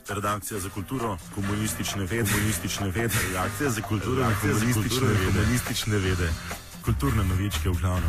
Redakcija za kulturo, komunistične vede, redakcija za kulturo, komunistične vede, kulturne novičke v glavnem.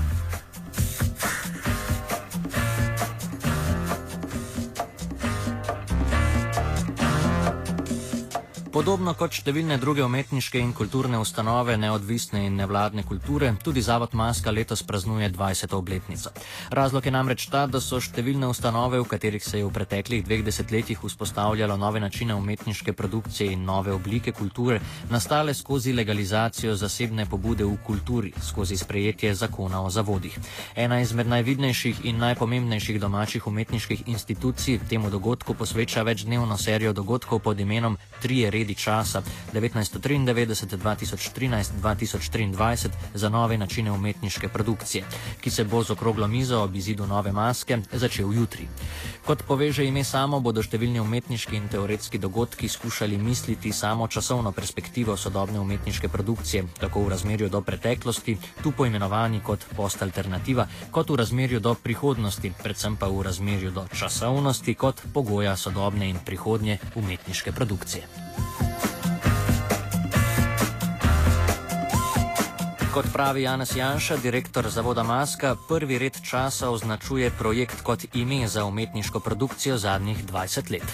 Podobno kot številne druge umetniške in kulturne ustanove, neodvisne in nevladne kulture, tudi Zavod Maska letos praznuje 20. obletnico. Razlog je namreč ta, da so številne ustanove, v katerih se je v preteklih 2 desetletjih vzpostavljalo nove načine umetniške produkcije in nove oblike kulture, nastale skozi legalizacijo zasebne pobude v kulturi, skozi sprejetje zakona o zavodih. Ena izmed najvidnejših in najpomembnejših domačih umetniških institucij temu dogodku posveča večdnevno serijo dogodkov pod imenom Trije redi časa 1993, 2013, 2023 za nove načine umetniške produkcije, ki se bo z okroglo mizo ob izidu nove Maske začel jutri. Kot poveže ime samo, bodo številni umetniški in teoretski dogodki skušali misliti samo časovno perspektivo sodobne umetniške produkcije, tako v razmerju do preteklosti, tu poimenovani kot postalternativa, kot v razmerju do prihodnosti, predvsem pa v razmerju do časovnosti kot pogoja sodobne in prihodnje umetniške produkcije. Kot pravi Janez Janša, direktor Zavoda Maska, prvi red časa označuje projekt kot ime za umetniško produkcijo zadnjih 20 let.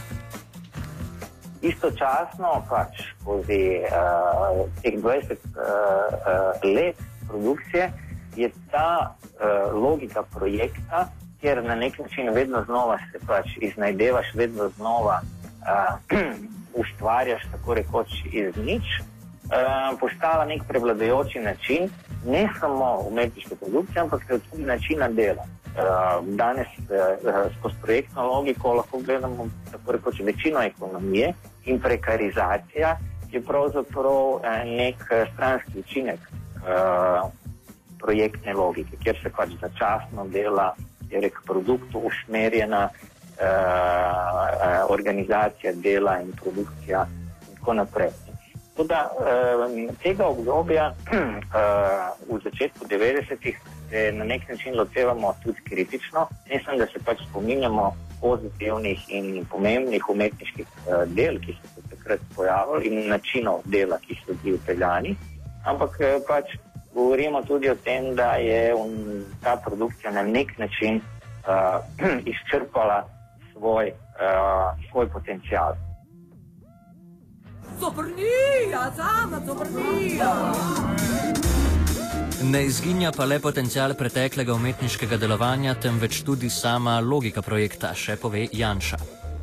Istočasno pač skozi teh 20 let produkcije je ta logika projekta, kjer na nek način vedno znova se pač iznajdevaš, vedno znova ustvarjaš tako rekoč iz nič, postala nek prevladujoči način, ne samo umetniške produkcije, ampak tudi načina dela. Danes skozi projektno logiko lahko gledamo tako rekoč večino ekonomije in prekarizacija je pravzaprav nek stranski učinek projektne logike, kjer se pač začasno dela, kjer je k produktu usmerjena organizacija dela in produkcija in tako naprej. Toda tega obdobja v začetku 90-ih se na nek način lotevamo tudi kritično, ne samo da se pač spominjamo pozitivnih in pomembnih umetniških del, ki so se takrat pojavili in načinov dela, ki so bili vpeljani, ampak pač govorimo tudi o tem, da je ta produkcija na nek način izčrpala svoj potencial. Ne izginja pa le potencial preteklega umetniškega delovanja, temveč tudi sama logika projekta, še pove Janša.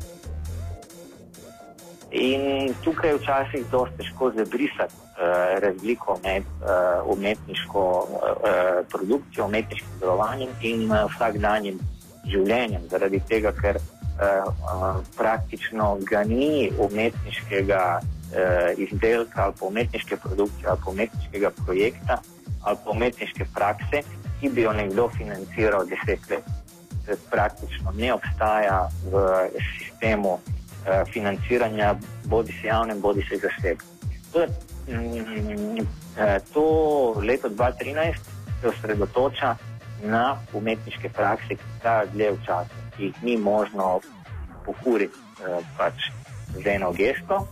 In tukaj je včasih dosti težko zabrisati razliko med umetniško produkcijo, umetniškim delovanjem in vsakdanjim življenjem, zaradi tega, ker praktično ga ni umetniškega izdelka ali pa umetniške produkcije ali pa umetniškega projekta ali pa umetniške prakse, ki bi jo nekdo financiral 10 let. To praktično ne obstaja v sistemu financiranja bodi se javnem, bodi se zasebnem. To leto 2013 se osredotoča na umetniške prakse, ki trajajo dlje v času, ki jih ni možno pokuriti pač z eno gesto.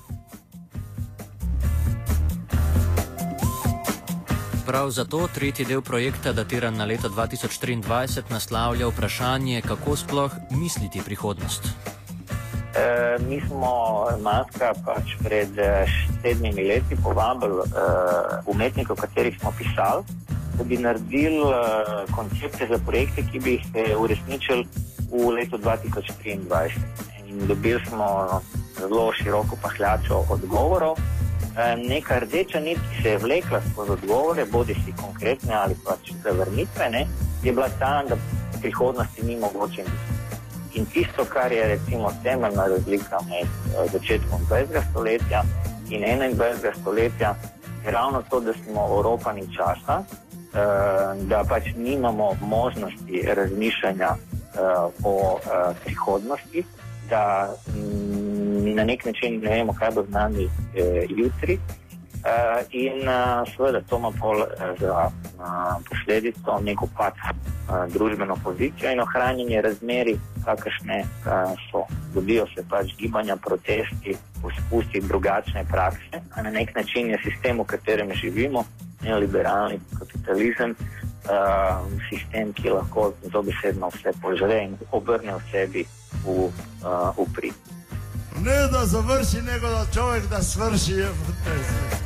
Prav zato tretji del projekta, datiran na leto 2023, naslavlja vprašanje, kako sploh misliti prihodnost. Mi smo Maska pač pred 7 leti povabili umetnikov, katerih smo pisali, da bi naredili koncepte za projekte, ki bi jih uresničili v letu 2023. In dobili smo zelo široko pahljačo odgovorov. Neka rdeča nit, ki se je vlekla skozi odgovore, bodi si konkretne ali pač zavrnitvene, je bila ta, da prihodnosti ni mogoče. In tisto, kar je recimo temeljna razlika med začetkom 20. stoletja in 21. stoletja, je ravno to, da smo oropani časa, da pač nimamo možnosti razmišljanja o prihodnosti, da na nek način ne vemo, kaj bo z nami jutri In seveda to ima za posledico neko pad družbeno pozicijo in ohranjanje razmeri, kakršne so. Dobijo se pač gibanja, protesti, poskusi drugačne prakse. Na nek način je sistem, v katerem živimo, neoliberalni kapitalizem, sistem, ki lahko dobesedno vse požre in obrne v sebi v prid. Ne da završi, nego da človek da svrši je v tej svetu.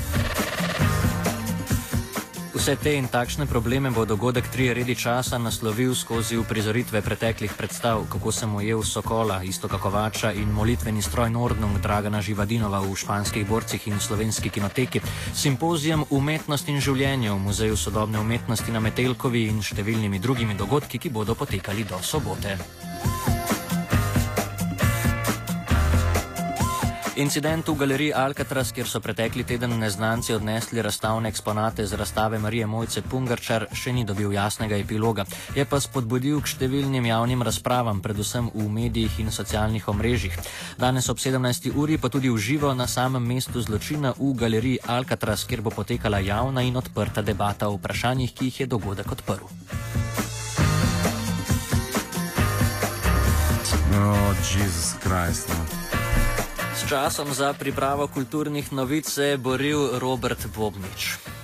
Vse te in takšne probleme bo dogodek 3 redi časa naslovil skozi uprizoritve preteklih predstav, kako sem ujel Sokola, Iztoka Kovača in molitveni stroj Nordnung Dragana Živadinova v Španskih borcih in Slovenski kinoteki, simpozijum Umetnost in življenje v Muzeju sodobne umetnosti na Metelkovi in številnimi drugimi dogodki, ki bodo potekali do sobote. Incident v galeriji Alcatraz, kjer so pretekli teden neznanci odnesli razstavne eksponate z razstave Marije Mojce Pungarčar, še ni dobil jasnega epiloga. Je pa spodbudil k številnim javnim razpravam, predvsem v medijih in socialnih omrežjih. Danes ob 17. uri pa tudi v živo na samem mestu zločina v galeriji Alcatraz, kjer bo potekala javna in odprta debata o vprašanjih, ki jih je dogodek odprl. Jezus Krist, no. S časom za pripravo kulturnih novic se je boril Robert Bobnič.